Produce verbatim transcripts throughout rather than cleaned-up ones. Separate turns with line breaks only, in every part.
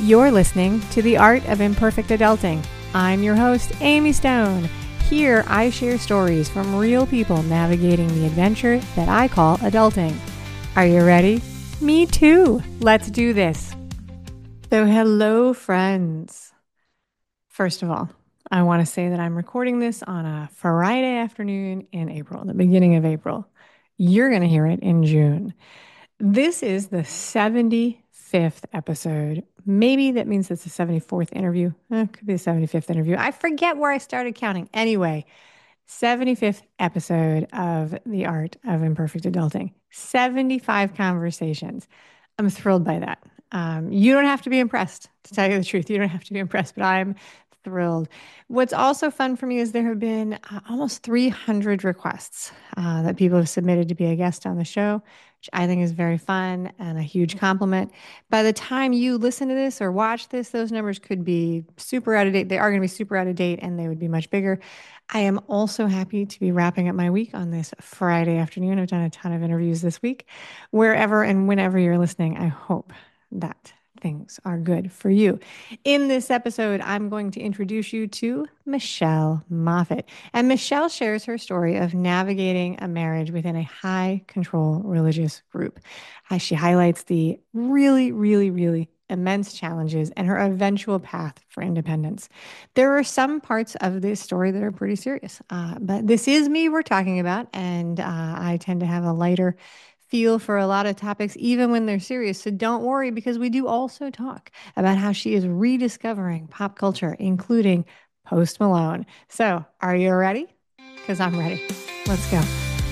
You're listening to The Art of Imperfect Adulting. I'm your host, Amy Stone. Here, I share stories from real people navigating the adventure that I call adulting. Are you ready? Me too. Let's do this. So, hello, friends. First of all, I want to say that I'm recording this on a Friday afternoon in April, the beginning of April. You're going to hear it in June. This is the seventy-fifth episode. Maybe that means it's the seventy-fourth interview. Eh, it could be the seventy-fifth interview. I forget where I started counting. Anyway, seventy-fifth episode of The Art of Imperfect Adulting. seventy-five conversations. I'm thrilled by that. Um, you don't have to be impressed, to tell you the truth. You don't have to be impressed, but I'm thrilled. What's also fun for me is there have been uh, almost three hundred requests uh, that people have submitted to be a guest on the show, which I think is very fun and a huge compliment. By the time you listen to this or watch this, those numbers could be super out of date. They are going to be super out of date and they would be much bigger. I am also happy to be wrapping up my week on this Friday afternoon. I've done a ton of interviews this week. Wherever and whenever you're listening, I hope that things are good for you. In this episode, I'm going to introduce you to Michelle Moffitt. And Michelle shares her story of navigating a marriage within a high control religious group. As she highlights the really, really, really immense challenges and her eventual path for independence. There are some parts of this story that are pretty serious, uh, but this is me we're talking about, and uh, I tend to have a lighter feel for a lot of topics, even when they're serious. So don't worry, because we do also talk about how she is rediscovering pop culture, including Post Malone. So are you ready? Because I'm ready. Let's go.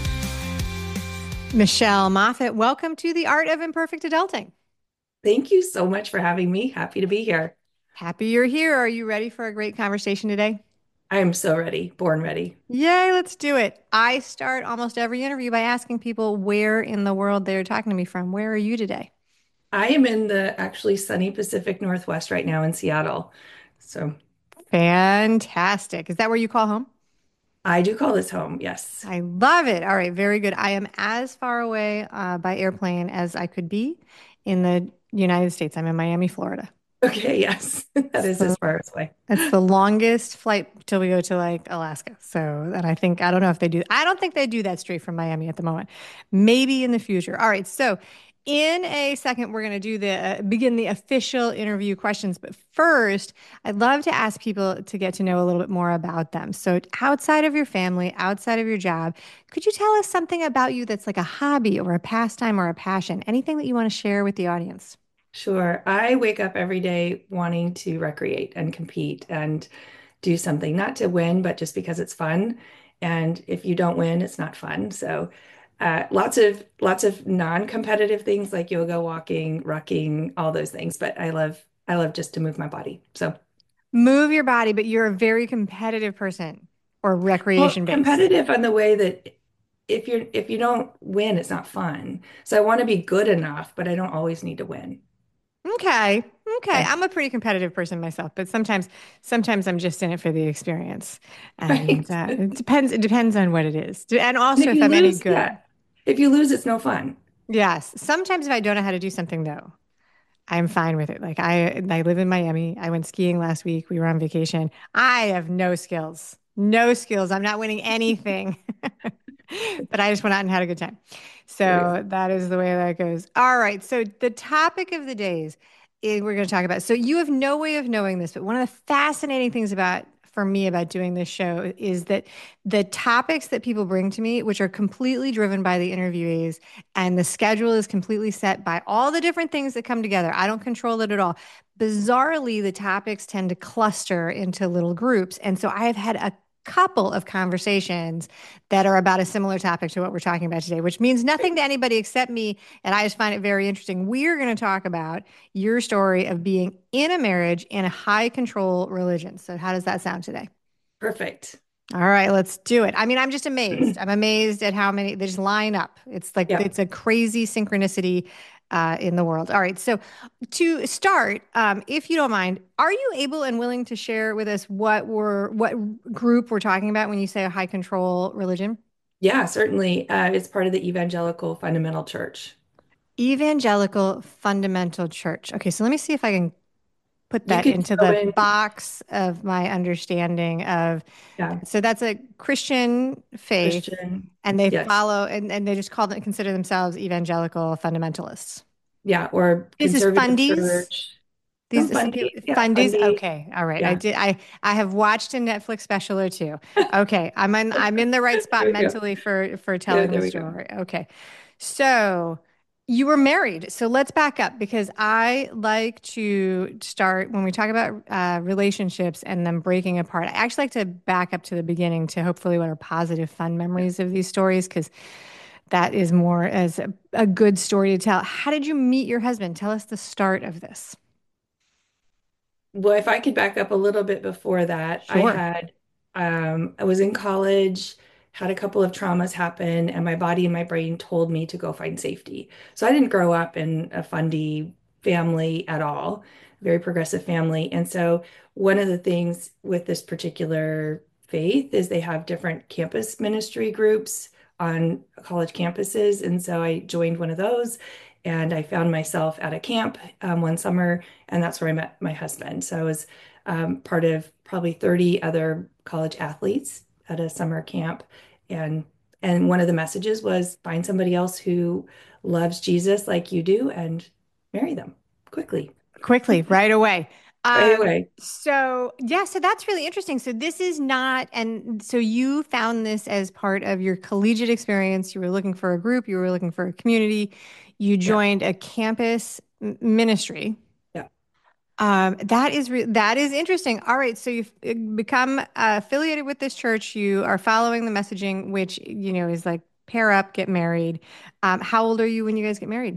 Michelle Moffitt, welcome to The Art of Imperfect Adulting.
Thank you so much for having me. Happy to be here.
Happy you're here. Are you ready for a great conversation today?
I am so ready, born ready.
Yay, let's do it. I start almost every interview by asking people where in the world they're talking to me from. Where are you today?
I am in the actually sunny Pacific Northwest right now in Seattle. So
Fantastic. Is that where you call home?
I do call this home, yes.
I love it. All right, very good. I am as far away uh, by airplane as I could be in the United States. I'm in Miami, Florida.
Okay, yes. That is
So
as far as away.
it's the longest flight till we go to like Alaska. So, and I think, I don't know if they do, I don't think they do that straight from Miami at the moment. Maybe in the future. All right. So, in a second, we're going to do the uh, begin the official interview questions. But first, I'd love to ask people to get to know a little bit more about them. So, outside of your family, outside of your job, could you tell us something about you that's like a hobby or a pastime or a passion? Anything that you want to share with the audience?
Sure. I wake up every day wanting to recreate and compete and do something, not to win, but just because it's fun. And if you don't win, it's not fun. So uh, lots of lots of non-competitive things like yoga, walking, rucking, all those things. But I love I love just to move my body. So
Move your body, but you're a very competitive person or
well,
recreation based.
competitive on the way that if you're if you don't win, it's not fun. So I want to be good enough, but I don't always need to win.
Okay. Okay.
Okay.
I'm a pretty competitive person myself, but sometimes sometimes I'm just in it for the experience. And
Right.
uh, it depends it depends on what it is. And
And
also
if
if
you
I'm any
lose,
good.
yeah. If you lose, it's no fun.
Yes. Sometimes if I don't know how to do something though, I'm fine with it. Like I I live in Miami. I went skiing last week. We were on vacation. I have no skills. No skills. I'm not winning anything. But I just went out and had a good time.
There you go.
So that is the way that goes. All right. So the topic of the days is we're going to talk about. So you have no way of knowing this, but one of the fascinating things about for me about doing this show is that the topics that people bring to me, which are completely driven by the interviewees, and the schedule is completely set by all the different things that come together. I don't control it at all. Bizarrely, the topics tend to cluster into little groups. And so I have had a couple of conversations that are about a similar topic to what we're talking about today, which means nothing to anybody except me. And I just find it very interesting. We're going to talk about your story of being in a marriage in a high control religion. So, how does that sound today?
Perfect.
All right, let's do it. I mean, I'm just amazed. I'm amazed at how many they just line up. It's like
Yeah.
it's a crazy synchronicity uh, in the world. All right, so to start, um, if you don't mind, are you able and willing to share with us what we're what group we're talking about when you say a high control religion?
Yeah, certainly. Uh, it's part of the Evangelical Fundamental Church.
Evangelical Fundamental Church. Okay, so let me see if I can. put
You
that
could
into
go
the
in,
box of my understanding of.
yeah,
So that's a Christian faith,
Christian,
and they
yes,
follow and, and they just call them consider themselves evangelical fundamentalists.
yeah, or
This is
conservative
fundies.
church, some
These some
fundy,
people
yeah,
fundies.
fundy,
Okay, all right. I
yeah.
did. I I have watched a Netflix special or two. Okay, I'm in. I'm in the right spot
There we go.
mentally for for
Yeah,
telling
there
the
we go.
story. Okay, so you were married. So let's back up because I like to start when we talk about uh, relationships and them breaking apart. I actually like to back up to the beginning to hopefully what are positive, fun memories of these stories because that is more as a, a good story to tell. How did you meet your husband? Tell us the start of this.
Well, if I could back up a little bit before that, I
Sure.
had, um, I was in college, had a couple of traumas happen, and my body and my brain told me to go find safety. So I didn't grow up in a fundy family at all, very progressive family. And so one of the things with this particular faith is they have different campus ministry groups on college campuses. And so I joined one of those. And I found myself at a camp um, one summer, and that's where I met my husband. So I was um, part of probably thirty other college athletes at a summer camp, and and one of the messages was find somebody else who loves Jesus like you do and marry them quickly,
Quickly, right away.
right
Um,
away.
so yeah, so that's really interesting. So this is not, and so you found this as part of your collegiate experience. You were looking for a group, you were looking for a community. You
Yeah,
joined a campus m- ministry.
yeah.
Um, that is re that is interesting. All right, so you've uh, become uh, affiliated with this church. You are following the messaging, which you know is like pair up, get married. Um, how old are you when you guys get married?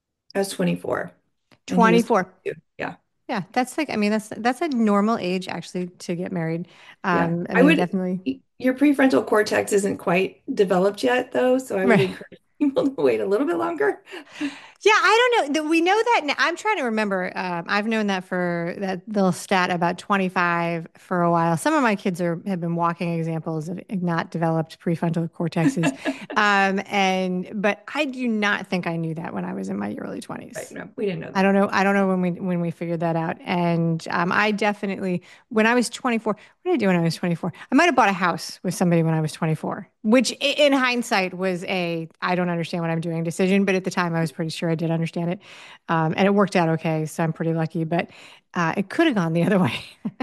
I was twenty-four, and he was
twenty-four.
twenty-two. Yeah,
Yeah, that's like, I mean, that's that's a normal age actually to get married.
yeah.
Um, I
I
mean,
would.
definitely.
Your prefrontal cortex isn't quite developed yet, though, so I would
Right.
encourage people to wait a little bit longer.
Yeah, I don't know. That we know that now. I'm trying to remember. Um, I've known that for that little stat about twenty-five for a while. Some of my kids are have been walking examples of not developed prefrontal cortexes. Um, and but I do not think I knew that when I was in my early
Right,
twenties.
no, we didn't know
I
that.
don't know. I don't know when we when we figured that out. And um, I definitely, when I was twenty-four, what did I do when I was twenty-four? I might have bought a house with somebody when I was twenty-four, which i- in hindsight was a I don't understand what I'm doing decision. But at the time, I was pretty sure I did understand it, um, and it worked out okay. So I'm pretty lucky. But uh, it could have gone the other way.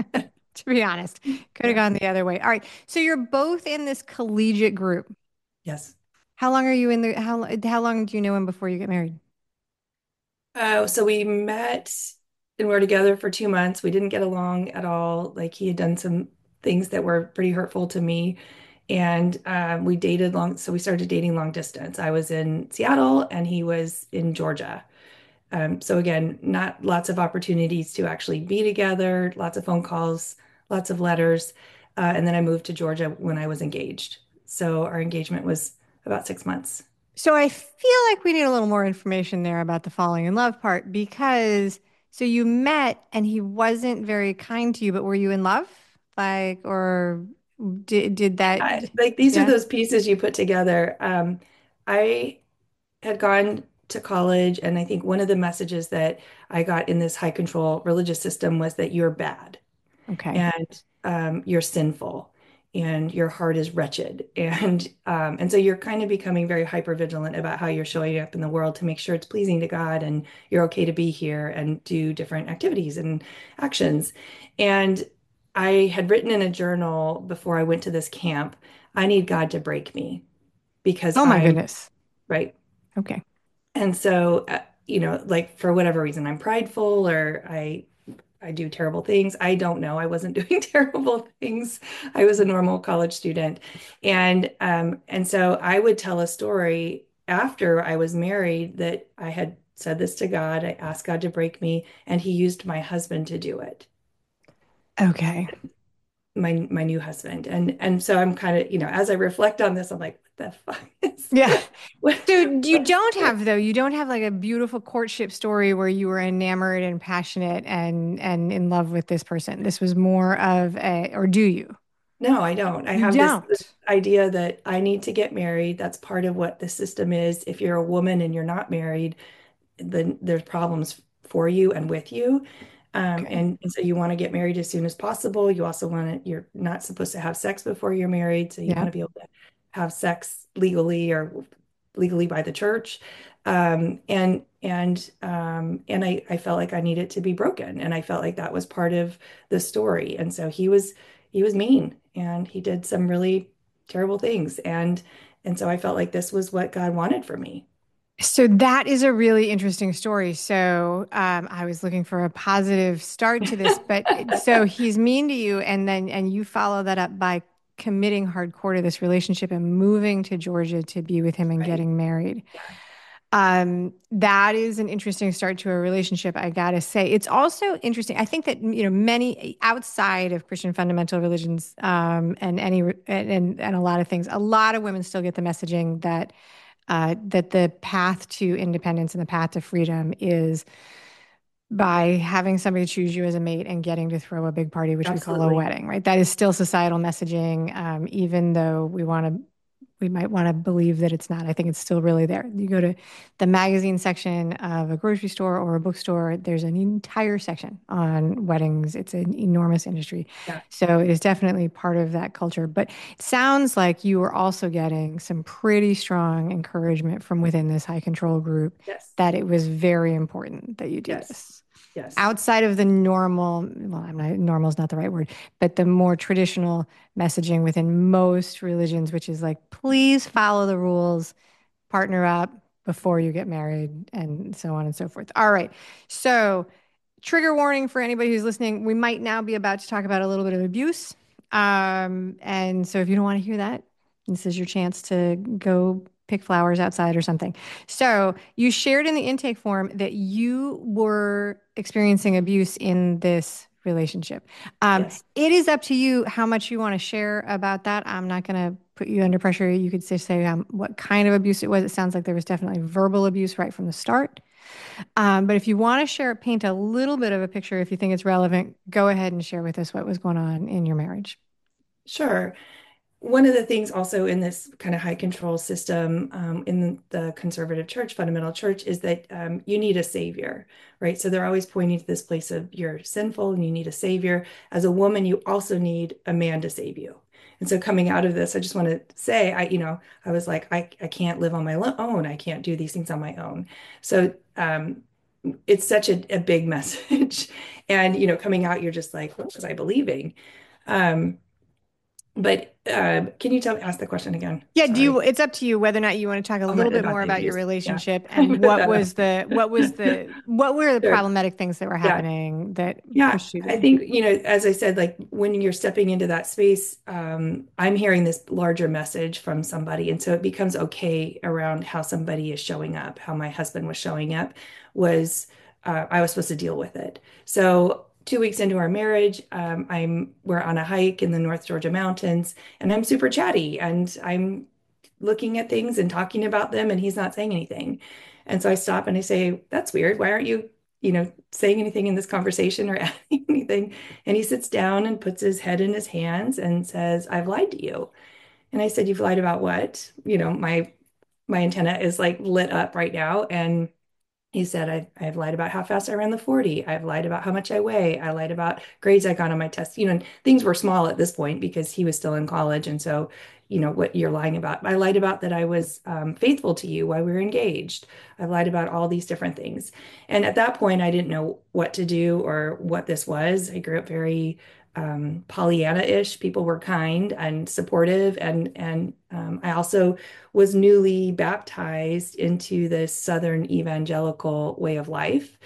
To be honest, could have
Yeah.
gone the other way. All right. So you're both in this collegiate group.
Yes.
How long are you in the how how long do you know him before you get married?
Uh, so we met and we were together for two months. We didn't get along at all. Like he had done some things that were pretty hurtful to me. And um, we dated long, so we started dating long distance. I was in Seattle and he was in Georgia. Um, so again, not lots of opportunities to actually be together, lots of phone calls, lots of letters. Uh, and then I moved to Georgia when I was engaged. So our engagement was about six months.
So I feel like we need a little more information there about the falling in love part because so you met and he wasn't very kind to you, but were you in love? Like, or did did that?
I, like these are
Yeah.
those pieces you put together. Um, I had gone to college, and I think one of the messages that I got in this high control religious system was that you're bad
Okay.
and um, you're sinful and your heart is wretched. And um, and so you're kind of becoming very hyper vigilant about how you're showing up in the world to make sure it's pleasing to God and you're okay to be here and do different activities and actions. And I had written in a journal before I went to this camp, I need God to break me because
Oh my
I'm
goodness.
right.
Okay.
And so, uh, you know, like for whatever reason, I'm prideful or I I do terrible things. I don't know. I wasn't doing terrible things. I was a normal college student. And um and so I would tell a story after I was married that I had said this to God. I asked God to break me, and he used my husband to do it.
Okay.
My my new husband. And and so I'm kind of, you know, as I reflect on this, I'm like, what the fuck is
Yeah.
what,
So you
what's
don't have though, you don't have like a beautiful courtship story where you were enamored and passionate and and in love with this person. This was more of a, or do you?
No, I don't. I
You
have this, this
don't.
idea that I need to get married. That's part of what the system is. If you're a woman and you're not married, then there's problems for you and with you. Um,
Okay.
and, and so you want to get married as soon as possible. You also want to, you're not supposed to have sex before you're married. So you want
Yeah.
to be able to have sex legally or legally by the church. Um, and and um, and I, I felt like I needed to be broken. And I felt like that was part of the story. And so he was he was mean and he did some really terrible things. And and so I felt like this was what God wanted for me.
So that is a really interesting story. So um, I was looking for a positive start to this, but it- so he's mean to you, and then and you follow that up by committing hardcore to this relationship and moving to Georgia to be with him and
Right.
getting married.
Yeah.
Um, that is an interesting start to a relationship, I gotta say. It's also interesting. I think that, you know, many outside of Christian fundamental religions, um, and any and and a lot of things, a lot of women still get the messaging that uh, that the path to independence and the path to freedom is by having somebody choose you as a mate and getting to throw a big party, which we call a
Absolutely.
wedding, right? That is still societal messaging, um, even though we want to, we might want to believe that it's not. I think it's still really there. You go to the magazine section of a grocery store or a bookstore, there's an entire section on weddings. It's an enormous industry.
Yeah.
So it is definitely part of that culture. But it sounds like you were also getting some pretty strong encouragement from within this high control group
Yes.
that it was very important that you do
Yes.
this
Yes.
outside of the normal, well, I'm not, normal is not the right word, but the more traditional messaging within most religions, which is like, please follow the rules, partner up before you get married, and so on and so forth. All right. So, trigger warning for anybody who's listening, we might now be about to talk about a little bit of abuse. Um, and so if you don't want to hear that, this is your chance to go pick flowers outside or something. So you shared in the intake form that you were experiencing abuse in this relationship. Um,
Yes.
it is up to you how much you want to share about that. I'm not going to put you under pressure. You could just say um, what kind of abuse it was. It sounds like there was definitely verbal abuse right from the start. Um, but if you want to share, paint a little bit of a picture, if you think it's relevant, go ahead and share with us what was going on in your marriage.
Sure. One of the things also in this kind of high control system, um, in the conservative church, fundamental church, is that um, you need a savior, right? So they're always pointing to this place of you're sinful and you need a savior. As a woman, you also need a man to save you. And so coming out of this, I just want to say, I, you know, I was like, I, I can't live on my own. I can't do these things on my own. So um, it's such a, a big message. And, you know, coming out, you're just like, what was I believing? Um, But uh, can you tell ask the question again?
Yeah, do you,
Sorry.
it's up to you whether or not you want to talk a
Oh, my,
little bit
about
more
the
about your
abuse. Yeah.
relationship
I
and
wrote
what
that
was
up.
the what was the what were the
Sure.
problematic things that were
Yeah.
happening that
Yeah.
pushed you
I
there?
think, you know, as I said, like when you're stepping into that space, um, I'm hearing this larger message from somebody. And so it becomes okay around how somebody is showing up, how my husband was showing up was uh, I was supposed to deal with it. So two weeks into our marriage, um, I'm we're on a hike in the North Georgia mountains, and I'm super chatty, and I'm looking at things and talking about them, and he's not saying anything. And so I stop and I say, "That's weird. Why aren't you, you know, saying anything in this conversation or adding anything?" And he sits down and puts his head in his hands and says, "I've lied to you." And I said, "You've lied about what?" You know, my my antenna is like lit up right now. And he said, I, I've lied about how fast I ran the forty. I've lied about how much I weigh. I lied about grades I got on my test. You know, and things were small at this point because he was still in college. And so, you know, what you're lying about. I lied about that I was um, faithful to you while we were engaged. I lied about all these different things. And at that point, I didn't know what to do or what this was. I grew up very um, Pollyanna-ish. People were kind and supportive. And, and um, I also was newly baptized into this Southern evangelical way of life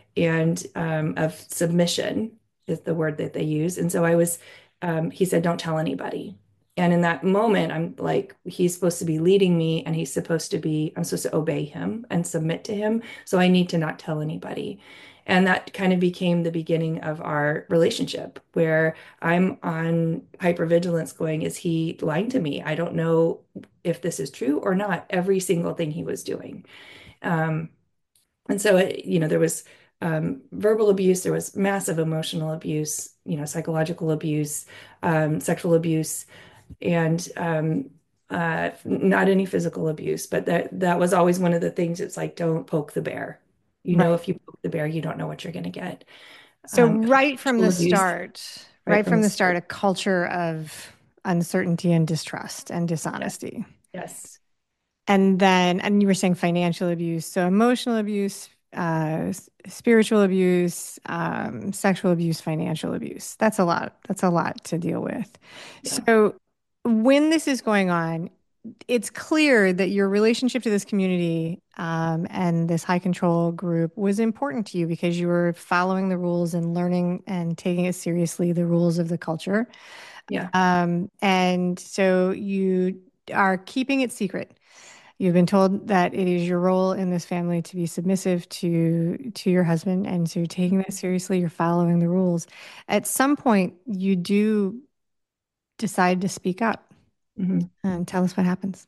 and um, of submission is the word that they use. And so I was, um, he said, don't tell anybody. And in that moment, I'm like, he's supposed to be leading me and he's supposed to be, I'm supposed to obey him and submit to him. So I need to not tell anybody. And that kind of became the beginning of our relationship where I'm on hypervigilance going, is he lying to me? I don't know if this is true or not, every single thing he was doing. Um, and so, it, you know, there was um, verbal abuse, there was massive emotional abuse, you know, psychological abuse, um, sexual abuse, and um, uh, not any physical abuse. But that that was always one of the things. It's like, don't poke the bear. You know,
Right.
if you poke the bear, you don't know what you're going to get.
So
um,
right from
financial
the
abuse
start,
right
right
from
from
the
the
start.
start, a culture of uncertainty and distrust and
Yes,
dishonesty.
yes,
And then, and you were saying financial abuse, so emotional abuse, uh, s- spiritual abuse, um, sexual abuse, financial abuse. That's a lot. That's a lot to deal with.
yeah,
So when this is going on, it's clear that your relationship to this community um, and this high control group was important to you because you were following the rules and learning and taking it seriously, the rules of the culture.
yeah.
Um, and so you are keeping it secret. You've been told that it is your role in this family to be submissive to to your husband, and so you're taking that seriously. You're following the rules. At some point, you do decide to speak up
Mhm.
and tell us what happens.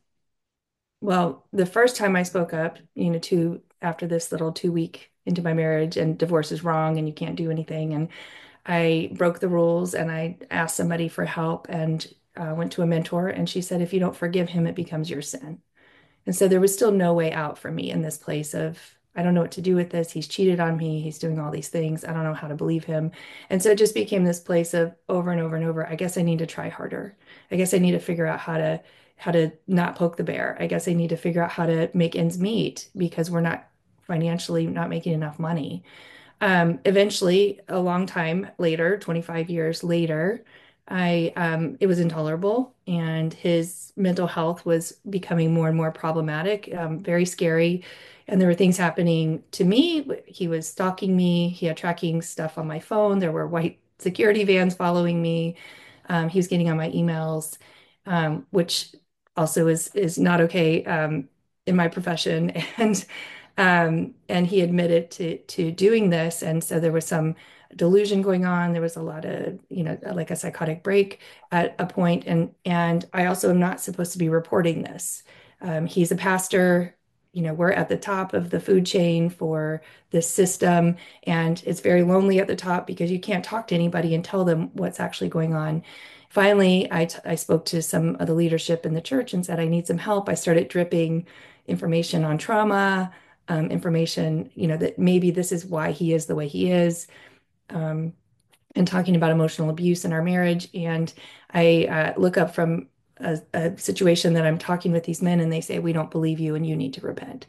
Well, the first time I spoke up, you know, two after this little two week into my marriage and divorce is wrong and you can't do anything. And I broke the rules and I asked somebody for help and uh, went to a mentor. And she said, if you don't forgive him, it becomes your sin. And so there was still no way out for me in this place of, I don't know what to do with this. He's cheated on me. He's doing all these things. I don't know how to believe him. And so it just became this place of over and over and over. I guess I need to try harder. I guess I need to figure out how to how to not poke the bear. I guess I need to figure out how to make ends meet because we're not financially not making enough money. Um, eventually, a long time later, twenty-five years later, I um, it was intolerable, and his mental health was becoming more and more problematic, um, very scary. And there were things happening to me. He was stalking me. He had tracking stuff on my phone. There were white security vans following me. Um, he was getting on my emails, um, which also is is not okay um, in my profession. And um, and he admitted to to doing this, and so there was some delusion going on. There was a lot of, you know, like a psychotic break at a point, and and I also am not supposed to be reporting this. Um, he's a pastor. You know, we're at the top of the food chain for this system, and it's very lonely at the top because you can't talk to anybody and tell them what's actually going on. Finally, I, t- I spoke to some of the leadership in the church and said, I need some help. I started dripping information on trauma, um, information, you know, that maybe this is why he is the way he is, um, and talking about emotional abuse in our marriage. And I uh, look up from a, a situation that I'm talking with these men, and they say, we don't believe you and you need to repent.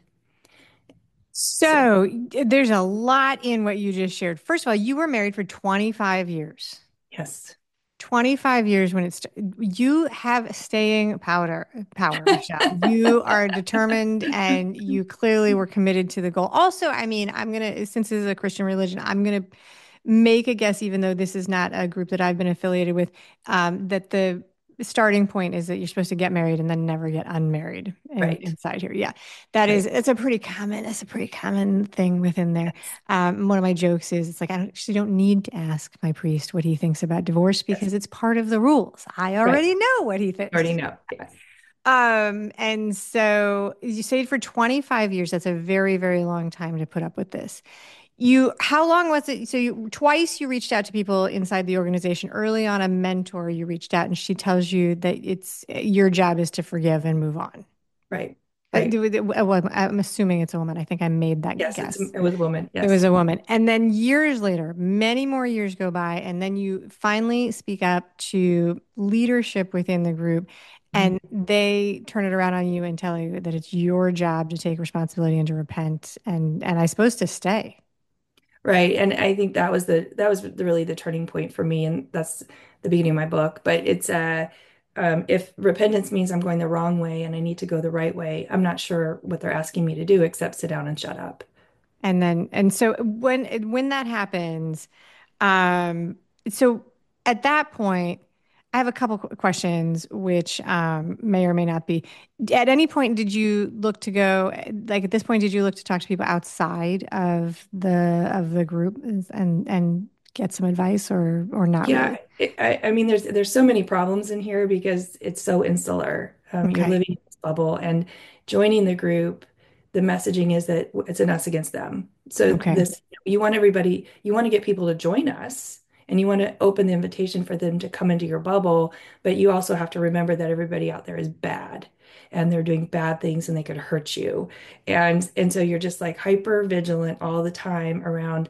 So,
So there's a lot in what you just shared. First of all, you were married for twenty-five years.
yes.
twenty-five years when it's you have staying powder power, Michelle. You are determined and you clearly were committed to the goal. Also, I mean, I'm gonna since this is a Christian religion, I'm gonna make a guess, even though this is not a group that I've been affiliated with, um, that the starting point is that you're supposed to get married and then never get unmarried in,
Right.
inside here. Yeah, that is,
Right.
it's a pretty common, it's a pretty common thing within there.
Yes.
Um, one of my jokes is it's like, I actually don't need to ask my priest what he thinks about divorce
Yes.
because it's part of the rules. I
Right.
already know what he
I already
thinks.
know. Yes.
Um, and so you stayed for twenty-five years. That's a very, very long time to put up with this. You, how long was it? So you twice you reached out to people inside the organization. Early on, a mentor you reached out, and she tells you that it's your job is to forgive and move on.
Right.
Uh,
Right.
do- do- uh, well, I'm assuming it's a woman. I think I made that
Yes. It's,
guess.
it was a woman.
It was
Yes.
a woman. And then years later, many more years go by, and then you finally speak up to leadership within the group,
Mhm.
and they turn it around on you and tell you that it's your job to take responsibility and to repent and and I suppose to stay.
Right. And I think that was the that was the, really the turning point for me. And that's the beginning of my book. But it's uh um, if repentance means I'm going the wrong way and I need to go the right way, I'm not sure what they're asking me to do except sit down and shut up.
And then and so when when that happens, um, so at that point, I have a couple qu- questions which um, may or may not be. At any point, did you look to go, like at this point, did you look to talk to people outside of the of the group and and get some advice or or not
Yeah,
really?
it, I, I mean, there's there's so many problems in here because it's so insular. Um, you're
Okay.
living in this bubble and joining the group. The messaging is that it's an us against them. So
Okay.
this, you want everybody, you want to get people to join us, and you want to open the invitation for them to come into your bubble. But you also have to remember that everybody out there is bad, and they're doing bad things, and they could hurt you. And and so you're just like hyper vigilant all the time around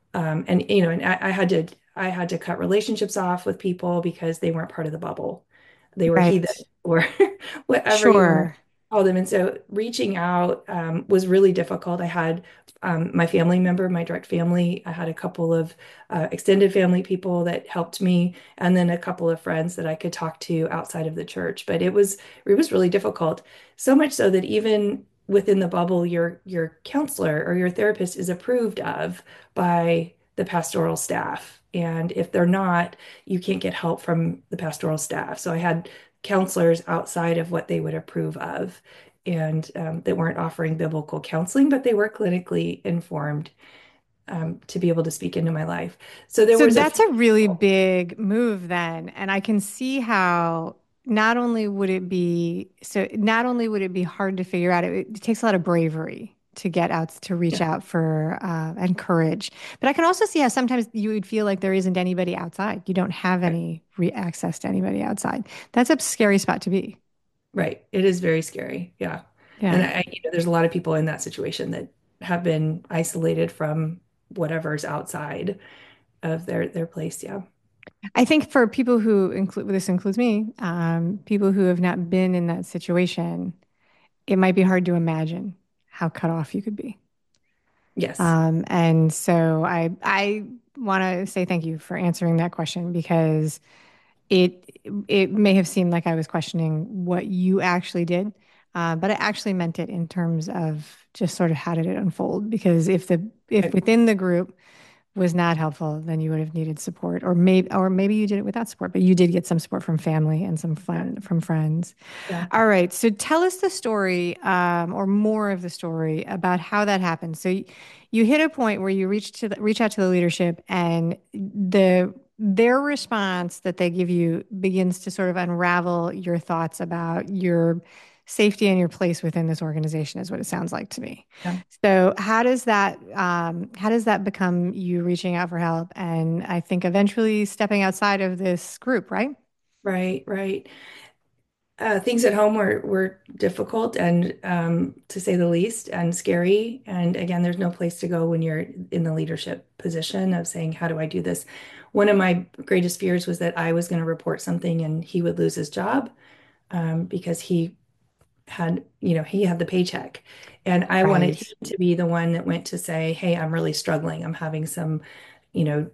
Um, and you know, and I, I had to I had to cut relationships off with people because they weren't part of the bubble. They were heathen
Right.
or whatever you want to
Sure.
call them. And so reaching out um, was really difficult. I had um, my family member, my direct family. I had a couple of uh, extended family people that helped me, and then a couple of friends that I could talk to outside of the church. But it was it was really difficult. So much so that even within the bubble, your your counselor or your therapist is approved of by the pastoral staff. And if they're not, you can't get help from the pastoral staff. So I had counselors outside of what they would approve of and um, that weren't offering biblical counseling, but they were clinically informed um, to be able to speak into my life. So there
So
was a
that's
few
a really
people.
big move then. And I can see how not only would it be so not only would it be hard to figure out, it, it takes a lot of bravery to get out to reach
Yeah,
out for uh, and courage. But I can also see how sometimes you would feel like there isn't anybody outside. You don't have
right.
any re access to anybody outside. That's a scary spot to be.
Right. It is very scary. Yeah. And
Yeah.
I, you know, there's a lot of people in that situation that have been isolated from whatever's outside of their their place. Yeah.
I think for people who include, this includes me, um, people who have not been in that situation, it might be hard to imagine how cut off you could be.
Yes.
Um, and so I I want to say thank you for answering that question because it it may have seemed like I was questioning what you actually did, uh, but I actually meant it in terms of just sort of how did it unfold? Because if the if
Right.
within the group was not helpful, then you would have needed support, or maybe or maybe you did it without support, but you did get some support from family and some
Yeah.
fun from friends.
Yeah.
All right, so tell us the story, um, or more of the story about how that happened. So y- you hit a point where you reach to the, reach out to the leadership, and the their response that they give you begins to sort of unravel your thoughts about your safety and your place within this organization, is what it sounds like to me.
Yeah.
So how does that um, how does that become you reaching out for help, and I think eventually stepping outside of this group, right?
Right. Right. Uh, things at home were were difficult and um, to say the least, and scary. And again, there's no place to go when you're in the leadership position of saying, "How do I do this?" One of my greatest fears was that I was going to report something and he would lose his job um, because he had, you know, he had the paycheck, and I wanted him
Right.
to be the one that went to say, "Hey, I'm really struggling. I'm having some, you know,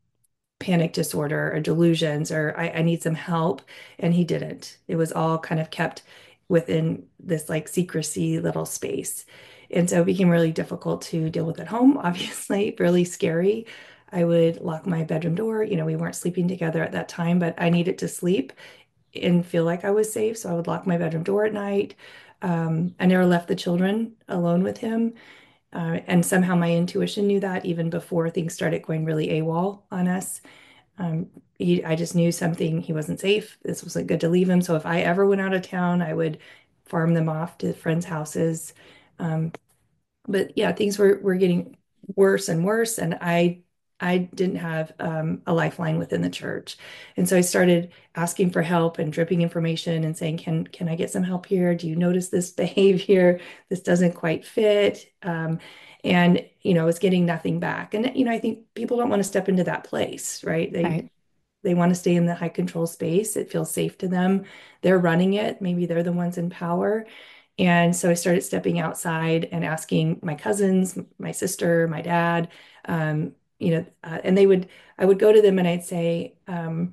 panic disorder or delusions, or I, I need some help." And he didn't. It was all kind of kept within this like secrecy little space. And so it became really difficult to deal with at home, obviously, really scary. I would lock my bedroom door. You know, we weren't sleeping together at that time, but I needed to sleep and feel like I was safe. So I would lock my bedroom door at night. Um, I never left the children alone with him. Uh, and somehow my intuition knew that even before things started going really AWOL on us. Um, he, I just knew something, he wasn't safe. This wasn't good to leave him. So if I ever went out of town, I would farm them off to friends' houses. Um, but yeah, things were were getting worse and worse, and I I didn't have um, a lifeline within the church, and so I started asking for help and dripping information and saying, "Can can I get some help here? Do you notice this behavior? This doesn't quite fit." Um, and you know, I was getting nothing back, and you know, I think people don't want to step into that place, right? They
Right.
they want to stay in the high control space. It feels safe to them. They're running it. Maybe they're the ones in power. And so I started stepping outside and asking my cousins, my sister, my dad, um, you know, uh, and they would, I would go to them and I'd say, um,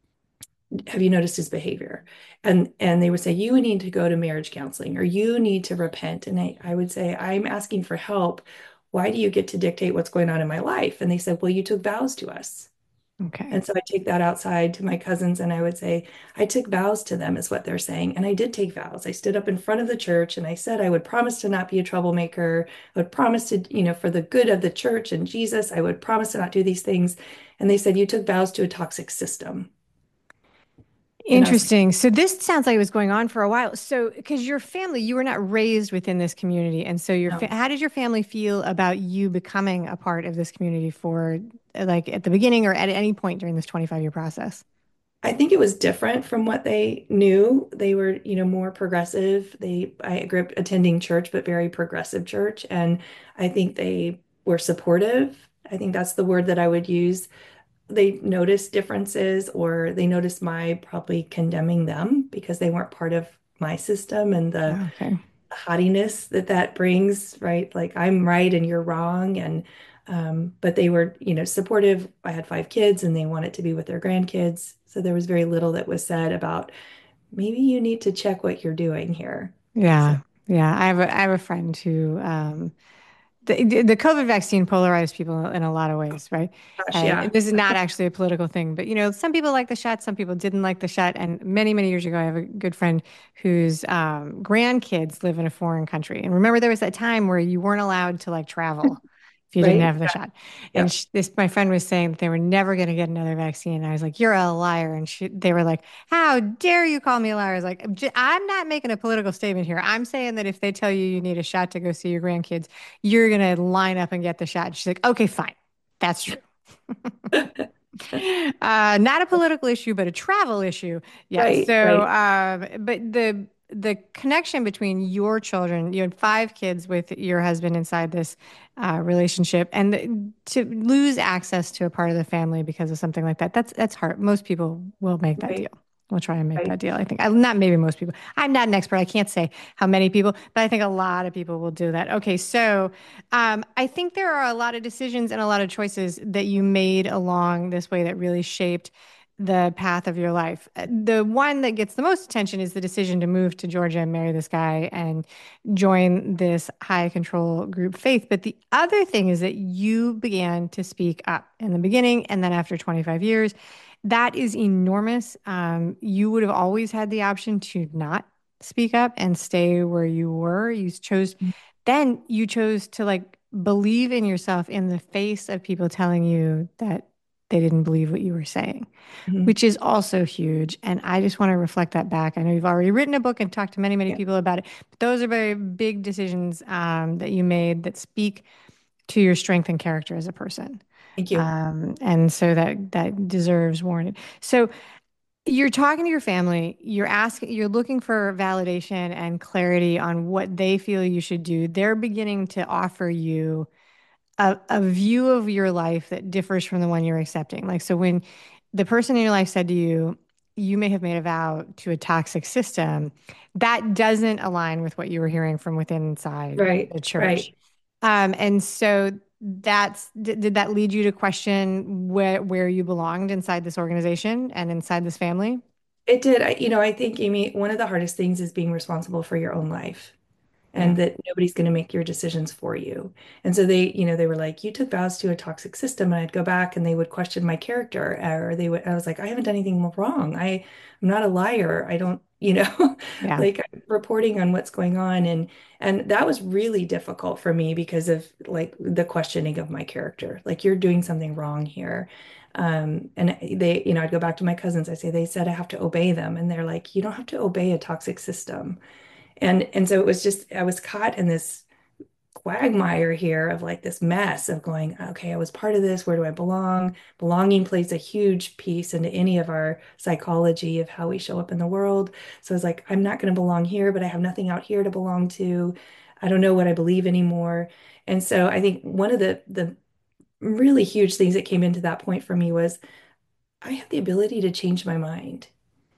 have you noticed his behavior? And and they would say, you need to go to marriage counseling or you need to repent. And I, I would say, I'm asking for help. Why do you get to dictate what's going on in my life? And they said, well, you took vows to us.
Okay.
And so I take that outside to my cousins and I would say, I took vows to them, is what they're saying. And I did take vows. I stood up in front of the church and I said I would promise to not be a troublemaker. I would promise to, you know, for the good of the church and Jesus, I would promise to not do these things. And they said, you took vows to a toxic system. And I was like,
Interesting. So this sounds like it was going on for a while. So, because your family, you were not raised within this community, and so your fa
no.
how did your family feel about you becoming a part of this community for like at the beginning or at any point during this twenty-five year process?
I think it was different from what they knew. They were, you know, more progressive. They, I grew up attending church, but very progressive church. And I think they were supportive. I think that's the word that I would use. They noticed differences, or they noticed my probably condemning them because they weren't part of my system, and the
Okay.
haughtiness that that brings, right? Like I'm right and you're wrong. And um, but they were, you know, supportive. I had five kids and they wanted to be with their grandkids. So there was very little that was said about maybe you need to check what you're doing here. So
Yeah. Yeah. I have a, I have a friend who, um, the, the COVID vaccine polarized people in a lot of ways, right?
gosh,
And
yeah.
this is not actually a political thing, but you know, some people like the shot, some people didn't like the shot. And many, many years ago, I have a good friend whose um, grandkids live in a foreign country. And remember, there was that time where you weren't allowed to like travel if you didn't
Right?
have the shot. And
Yeah.
sh this, my friend was saying that they were never going to get another vaccine. And I was like, "You're a liar." And she, they were like, "How dare you call me a liar?" I was like, "I'm j- I'm not making a political statement here. I'm saying that if they tell you you need a shot to go see your grandkids, you're going to line up and get the shot." And she's like, "Okay, fine. That's true." Uh, not a political issue, but a travel issue. Yeah.
Right,
So,
right.
um, but the the connection between your children, you had five kids with your husband inside this uh, relationship, and the, to lose access to a part of the family because of something like that, that's that's hard. Most people will make that deal.
Right,
We'll try and make
right.
that deal. I think I, not maybe most people. I'm not an expert. I can't say how many people, but I think a lot of people will do that. Okay, so um, I think there are a lot of decisions and a lot of choices that you made along this way that really shaped the path of your life. Uh, The one that gets the most attention is the decision to move to Georgia and marry this guy and join this high control group faith. But the other thing is that you began to speak up in the beginning and then after twenty-five years. That is enormous. Um, you would have always had the option to not speak up and stay where you were. You chose, then you chose to like believe in yourself in the face of people telling you that they didn't believe what you were saying,
Mhm.
which is also huge. And I just want to reflect that back. I know you've already written a book and talked to many, many
Yeah.
people about it, but those are very big decisions um, that you made that speak to your strength and character as a person.
Thank you.
Um, and so that that deserves warning. So you're talking to your family, you're asking, you're looking for validation and clarity on what they feel you should do. They're beginning to offer you a, a view of your life that differs from the one you're accepting. Like, so when the person in your life said to you, you may have made a vow to a toxic system, that doesn't align with what you were hearing from within inside
Right,
the church.
right.
Um, and so that's, did, did that lead you to question where, where you belonged inside this organization and inside this family?
It did. I, you know, I think, Amy, one of the hardest things is being responsible for your own life, and
Yeah.
that nobody's going to make your decisions for you. And so they, you know, they were like, you took vows to a toxic system. And I'd go back and they would question my character, or they would, I was like, I haven't done anything wrong. I, I'm not a liar. I don't, you know,
Yeah.
like I'm reporting on what's going on. And, and that was really difficult for me because of like the questioning of my character. Like, you're doing something wrong here. Um, and they, you know, I'd go back to my cousins. I say, they said I have to obey them. And they're like, you don't have to obey a toxic system. And and so it was just I was caught in this quagmire here of like this mess of going, okay, I was part of this. Where do I belong? Belonging plays a huge piece into any of our psychology of how we show up in the world. So I was like, I'm not going to belong here, but I have nothing out here to belong to. I don't know what I believe anymore. And so I think one of the the really huge things that came into that point for me was I have the ability to change my mind,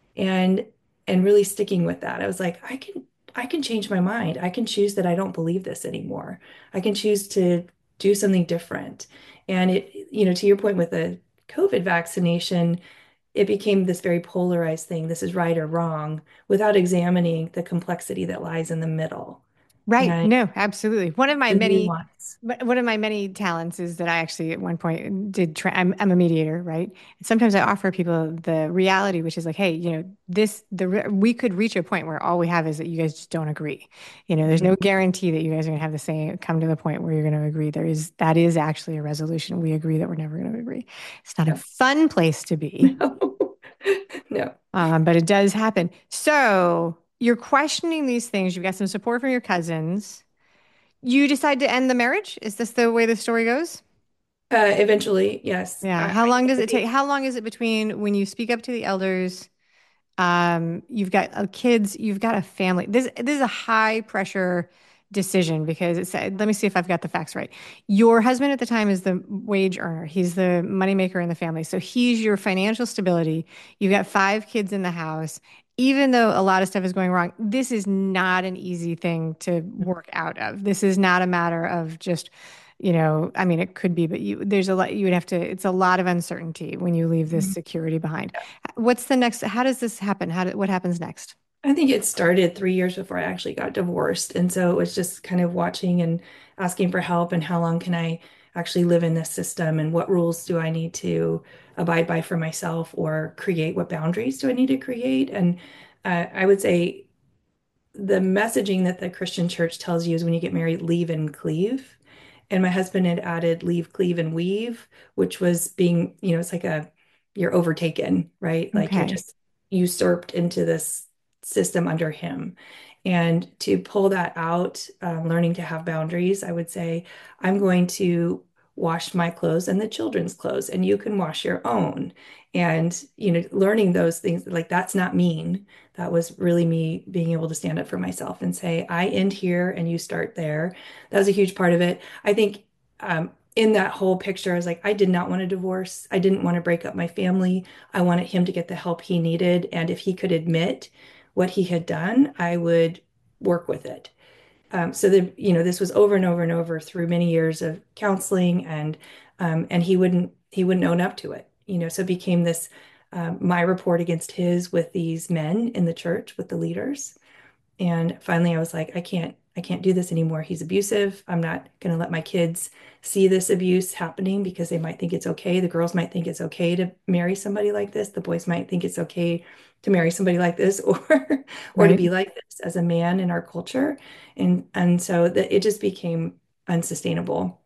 and and really sticking with that. I was like, I can I can change my mind. I can choose that I don't believe this anymore. I can choose to do something different. And it, you know, to your point with the COVID vaccination, it became this very polarized thing. This is right or wrong without examining the complexity that lies in the middle
Right.
and
No, absolutely. One of my
the
many,
nuance.
one of my many talents is that I actually at one point did, tra I'm, I'm a mediator, right? And sometimes I offer people the reality, which is like, hey, you know, this, the, re- we could reach a point where all we have is that you guys just don't agree. You know, there's
Mhm.
no guarantee that you guys are going to have the same, come to the point where you're going to agree. There is, that is actually a resolution. We agree that we're never going to agree. It's not a
Yeah.
fun place to be,
No. No.
um, but it does happen. So you're questioning these things. You've got some support from your cousins. You decide to end the marriage? Is this the way the story goes?
Uh, eventually, yes.
Yeah.
I,
How
I
long
think
does
that
it take? How long is it between when you speak up to the elders? Um, you've got uh, kids, you've got a family. This this is a high pressure decision because it said, let me see if I've got the facts right. Your husband at the time is the wage earner. He's the moneymaker in the family. So he's your financial stability. You've got five kids in the house. Even though a lot of stuff is going wrong, this is not an easy thing to work out of. This is not a matter of just, you know, I mean, it could be, but you, there's a lot, you would have to, it's a lot of uncertainty when you leave this
Mhm.
security behind. What's the next, how does this happen? How do, what happens next?
I think it started three years before I actually got divorced. And so it was just kind of watching and asking for help and how long can I actually live in this system and what rules do I need to abide by for myself or create? What boundaries do I need to create? And uh, I would say the messaging that the Christian church tells you is when you get married, leave and cleave. And my husband had added leave, cleave, and weave, which was being, you know, it's like a, you're overtaken, right? Like you're
Okay.
just usurped into this system under him. And to pull that out, um, learning to have boundaries, I would say, I'm going to wash my clothes and the children's clothes, and you can wash your own. And, you know, learning those things, like that's not mean. That was really me being able to stand up for myself and say, I end here and you start there. That was a huge part of it. I think um, in that whole picture, I was like, I did not want a divorce. I didn't want to break up my family. I wanted him to get the help he needed. And if he could admit what he had done, I would work with it. Um, so the, you know, this was over and over and over through many years of counseling and um, and he wouldn't he wouldn't own up to it. You know, so it became this um, my report against his with these men in the church, with the leaders. And finally, I was like, I can't, I can't do this anymore. He's abusive. I'm not going to let my kids see this abuse happening because they might think it's okay. The girls might think it's okay to marry somebody like this. The boys might think it's okay to marry somebody like this or or to
Right.
be like this as a man in our culture. And and so that it just became unsustainable.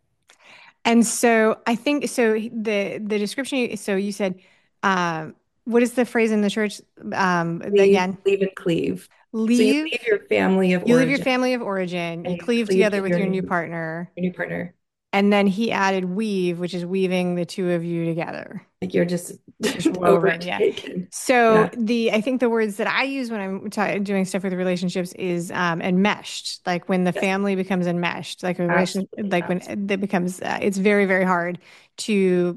And so I think so the the description you, so you said um what is the phrase in the church um
Leave,
again?
leave and cleave. So you
Leave,
leave your family of
you leave your
origin
family of origin,
and
you
you
cleave
cleave
together
to
with
your
your new
new,
partner,
your new partner.
and then he added weave, which is weaving the two of you together.
Like you're just
Just woven, yeah.
overtaken.
So
Yeah.
the I think the words that I use when I'm ta doing stuff with relationships is um, enmeshed. Like when the
Yes.
family becomes enmeshed, like a relation,
Absolutely.
like when
Absolutely.
it becomes, uh, it's very very hard to.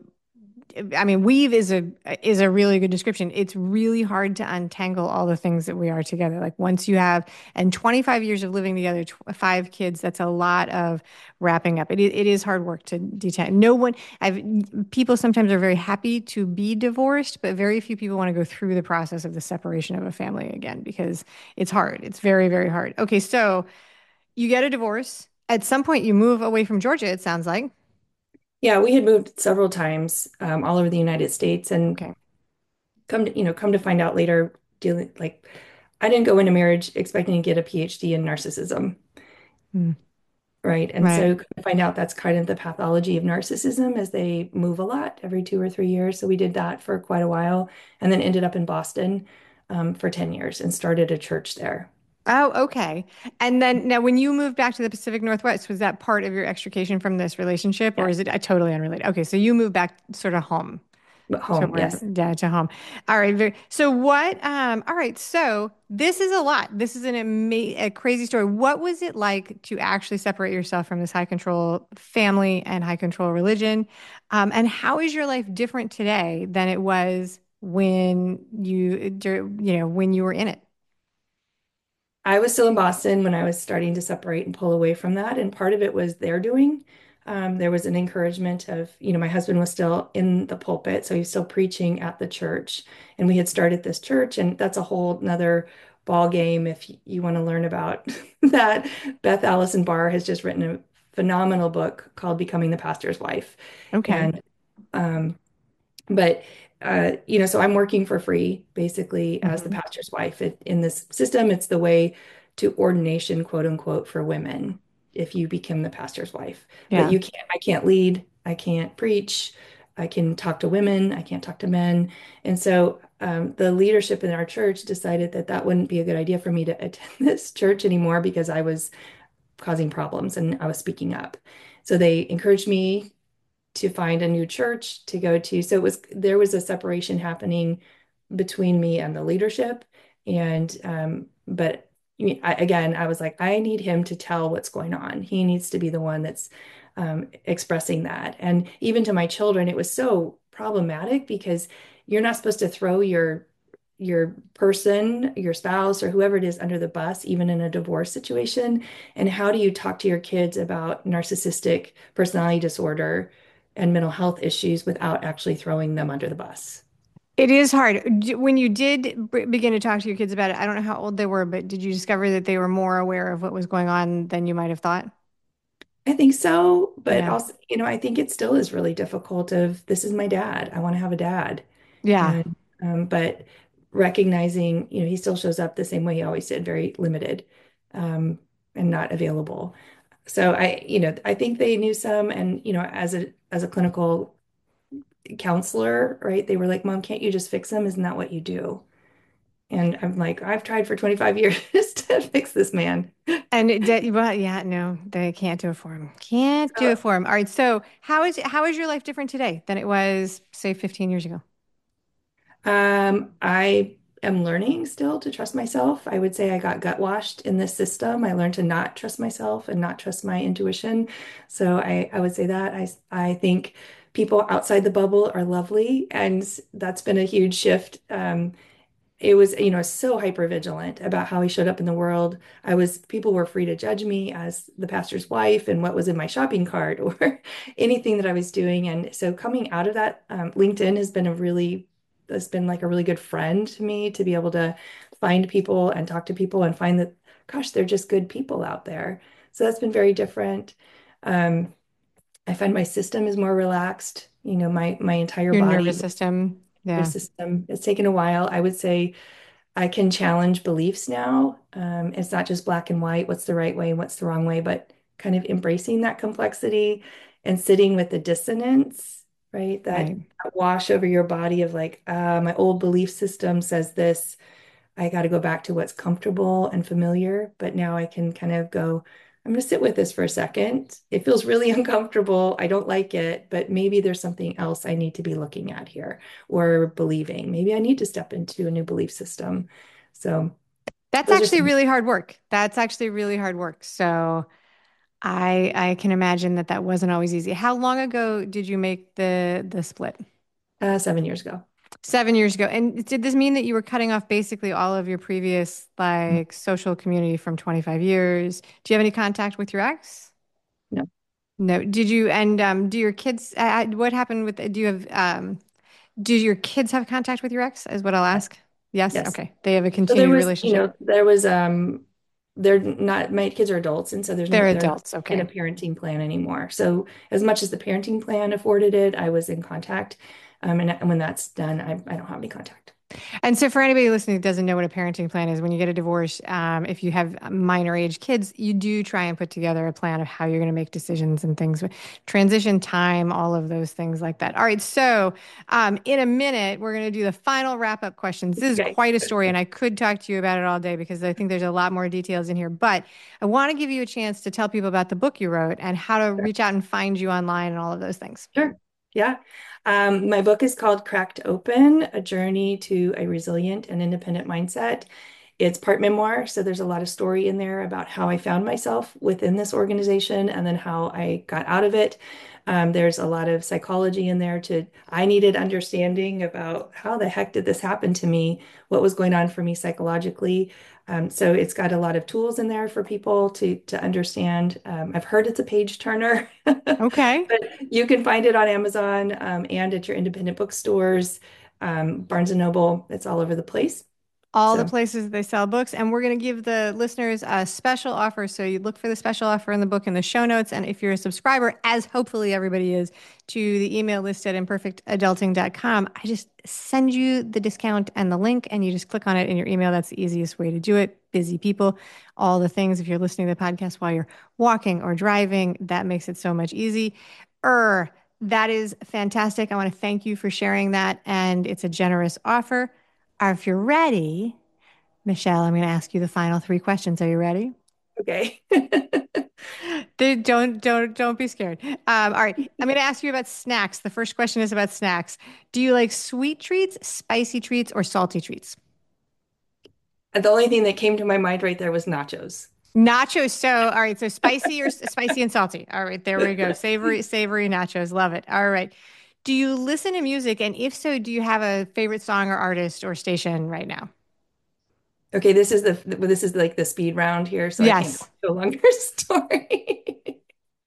I mean, weave is a is a really good description. It's really hard to untangle all the things that we are together. Like once you have, and twenty-five years of living together, tw five kids, that's a lot of wrapping up. It, i- it is hard work to detain. No one, I've people sometimes are very happy to be divorced, but very few people want to go through the process of the separation of a family again because it's hard. It's very, very hard. Okay, so you get a divorce. At some point, you move away from Georgia, it sounds like.
Yeah, we had moved several times um, all over the United States, and
Okay.
come to, you know, come to find out later, dealing like I didn't go into marriage expecting to get a PhD in narcissism,
Mm,
right? And
right.
so come to find out that's kind of the pathology of narcissism as they move a lot every two or three years. So we did that for quite a while, and then ended up in Boston um, for ten years and started a church there.
Oh, okay. And then now, when you moved back to the Pacific Northwest, was that part of your extrication from this relationship, or
Yeah,
is it uh, totally unrelated? Okay, so you moved back sort of home
but
to
home,
where,
yes.
yeah, to home. All right. Very, so what? Um. All right. So this is a lot. This is an ama a crazy story. What was it like to actually separate yourself from this high control family and high control religion? Um. And how is your life different today than it was when you, dur- you know, when you were in it?
I was still in Boston when I was starting to separate and pull away from that. And part of it was their doing. Um, there was an encouragement of, you know, my husband was still in the pulpit, so he was still preaching at the church. And we had started this church, and that's a whole nother ball game if you want to learn about that. Beth Allison Barr has just written a phenomenal book called Becoming the Pastor's Wife.
Okay.
And um, but uh, you know, so I'm working for free basically as the
Hmm.
pastor's wife. It, in this system, it's the way to ordination, quote unquote, for women if you become the pastor's wife. But
Yeah.
you can't, I can't lead, I can't preach, I can talk to women, I can't talk to men. And so um, the leadership in our church decided that that wouldn't be a good idea for me to attend this church anymore because I was causing problems and I was speaking up. So they encouraged me to find a new church to go to. So it was there was a separation happening between me and the leadership. And um, but I, again, I was like, I need him to tell what's going on. He needs to be the one that's um, expressing that. And even to my children, it was so problematic because you're not supposed to throw your your person, your spouse, or whoever it is under the bus, even in a divorce situation. And how do you talk to your kids about narcissistic personality disorder and mental health issues without actually throwing them under the bus?
It is hard. D- When you did b begin to talk to your kids about it, I don't know how old they were, but did you discover that they were more aware of what was going on than you might have thought?
I think so, but
Yeah.
also, you know, I think it still is really difficult of this is my dad. I want to have a dad.
Yeah.
And um, but recognizing, you know, he still shows up the same way he always did, very limited um, and not available. So I, you know, I think they knew some and, you know, as a as a clinical counselor, right? They were like, "Mom, can't you just fix him? Isn't that what you do?" And I'm like, "I've tried for twenty-five years to fix this man."
And it did, well, yeah, no, they can't do it for him. Can't do
So
it for him. All right. So how is how is your life different today than it was, say, fifteen years ago?
Um, I am learning still to trust myself. I would say I got gut washed in this system. I learned to not trust myself and not trust my intuition. So I, I would say that I, I think people outside the bubble are lovely, and that's been a huge shift. Um, it was, you know, so hyper vigilant about how he showed up in the world. I was, people were free to judge me as the pastor's wife and what was in my shopping cart or anything that I was doing. And so coming out of that, um, LinkedIn has been a really, has been like a really good friend to me to be able to find people and talk to people and find that, gosh, they're just good people out there. So that's been very different. Um, I find my system is more relaxed. You know, my my entire
Your nervous
body
system. Yeah.
system. It's taken a while. I would say I can challenge beliefs now. Um, it's not just black and white, what's the right way, what's the wrong way, but kind of embracing that complexity and sitting with the dissonance, right? That
Right.
wash over your body of like, uh, my old belief system says this. I got to go back to what's comfortable and familiar, but now I can kind of go, I'm going to sit with this for a second. It feels really uncomfortable. I don't like it, but maybe there's something else I need to be looking at here or believing. Maybe I need to step into a new belief system. So
That's
those are
actually
some,
really hard work. That's actually really hard work. So I I can imagine that that wasn't always easy. How long ago did you make the the split?
uh, seven years ago.
Seven years ago. And did this mean that you were cutting off basically all of your previous like social community from twenty-five years? Do you have any contact with your ex?
No.
No. Did you, and um, do your kids, uh, what happened with, do you have, um, do your kids have contact with your ex, is what I'll ask? Yes.
Yes.
Okay. They have a
So there
continued
was, you
relationship.
know, there was um they're not my kids are adults and so there's no
They're
they're not
adults.
in a
Okay.
parenting plan anymore. So as much as the parenting plan afforded it, I was in contact. Um and, and when that's done, I, I don't have any contact.
And so, for anybody listening who doesn't know what a parenting plan is, when you get a divorce, um, if you have minor age kids, you do try and put together a plan of how you're going to make decisions and things, transition time, all of those things like that. All right. So, um, in a minute, we're going to do the final wrap up questions. This is
Okay.
quite a story, and I could talk to you about it all day because I think there's a lot more details in here. But I want to give you a chance to tell people about the book you wrote and how to reach out and find you online and all of those things.
Sure. Yeah. Um, my book is called Cracked Open, A Journey to a Resilient and Independent Mindset. It's part memoir, so there's a lot of story in there about how I found myself within this organization and then how I got out of it. Um, there's a lot of psychology in there to, I needed understanding about how the heck did this happen to me? What was going on for me psychologically? Um, so it's got a lot of tools in there for people to to understand. Um, I've heard it's a page turner,
Okay.
but you can find it on Amazon um, and at your independent bookstores, um, Barnes and Noble. It's all over the place.
All the
So
places they sell books. And we're going to give the listeners a special offer. So you look for the special offer in the book in the show notes. And if you're a subscriber, as hopefully everybody is, to the email list at imperfect adulting dot com, I just send you the discount and the link, and you just click on it in your email. That's the easiest way to do it. Busy people, all the things. If you're listening to the podcast while you're walking or driving, that makes it so much easy. Er, that is fantastic. I want to thank you for sharing that. And it's a generous offer. Or if you're ready, Michelle, I'm going to ask you the final three questions. Are you ready?
okay.
They- Don't don't don't be scared. Um, all right, I'm going to ask you about snacks. The first question is about snacks. Do you like sweet treats, spicy treats, or salty treats?
The only thing that came to my mind right there was nachos.
Nachos. So, all right. So spicy or spicy and salty. All right. There we go. Savory, savory nachos. Love it. All right. Do you listen to music? And if so, do you have a favorite song or artist or station right now?
Okay, this is the this is like the speed round here, so I can't
Yes.
go into a longer story.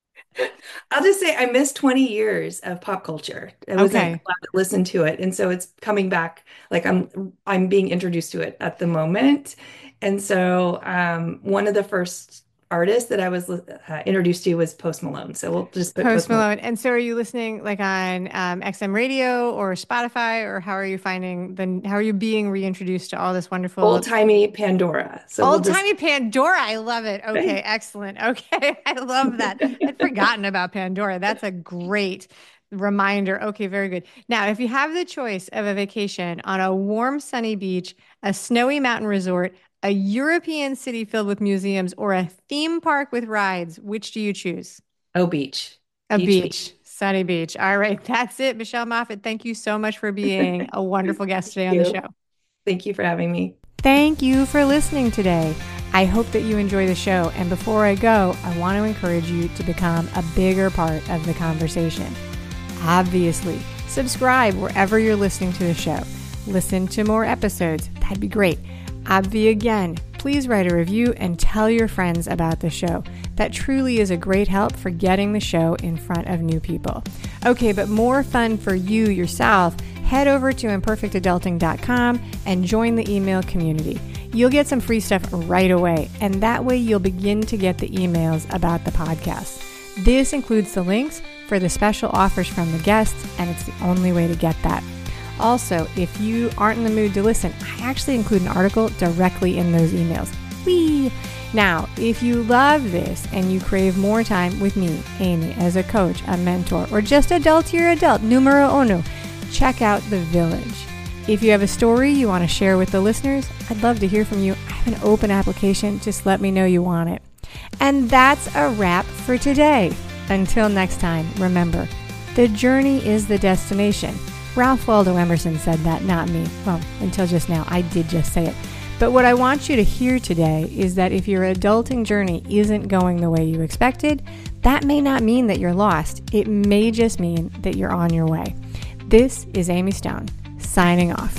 I'll just say I missed twenty years of pop culture. I wasn't
Okay.
allowed to listen to it. And so it's coming back like I'm I'm being introduced to it at the moment. And so um, one of the first artists that I was uh, introduced to was Post Malone. So we'll just put
Post
Post Malone.
Malone. And so are you listening like on um, X M radio or Spotify, or how are you finding the, how are you being reintroduced to all this wonderful
Old-timey Pandora. So we'll
old
just
timey Pandora? I love it. Okay. Excellent. Okay. I love that. I'd forgotten about Pandora. That's a great reminder. Okay. Very good. Now, if you have the choice of a vacation on a warm, sunny beach, a snowy mountain resort, a European city filled with museums, or a theme park with rides, which do you choose?
oh, beach.
A
Beach, beach.
beach, sunny beach. All right, that's it. Michelle Moffat, thank you so much for being a wonderful guest today
Thank
on the
you.
show.
Thank you for having me.
Thank you for listening today. I hope that you enjoy the show. And before I go, I want to encourage you to become a bigger part of the conversation. Obviously, subscribe wherever you're listening to the show. Listen to more episodes. That'd be great. Obvi again, please write a review and tell your friends about the show. That truly is a great help for getting the show in front of new people. Okay, but more fun for you yourself, head over to imperfect adulting dot com and join the email community. You'll get some free stuff right away, and that way you'll begin to get the emails about the podcast. This includes the links for the special offers from the guests, and it's the only way to get that. Also, if you aren't in the mood to listen, I actually include an article directly in those emails. Whee! Now, if you love this and you crave more time with me, Amy, as a coach, a mentor, or just adultier adult, numero uno, check out The Village. If you have a story you want to share with the listeners, I'd love to hear from you. I have an open application. Just let me know you want it. And that's a wrap for today. Until next time, remember, the journey is the destination. Ralph Waldo Emerson said that, not me. Well, until just now, I did just say it. But what I want you to hear today is that if your adulting journey isn't going the way you expected, that may not mean that you're lost. It may just mean that you're on your way. This is Amy Stone, signing off.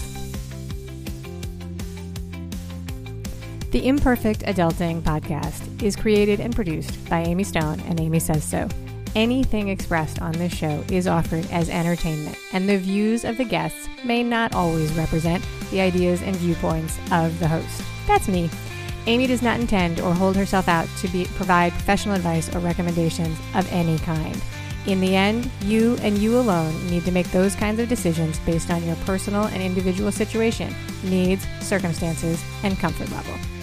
The Imperfect Adulting Podcast is created and produced by Amy Stone and Amy Says So. Anything expressed on this show is offered as entertainment, and the views of the guests may not always represent the ideas and viewpoints of the host. That's me. Amy does not intend or hold herself out to be, provide professional advice or recommendations of any kind. In the end, you and you alone need to make those kinds of decisions based on your personal and individual situation, needs, circumstances, and comfort level.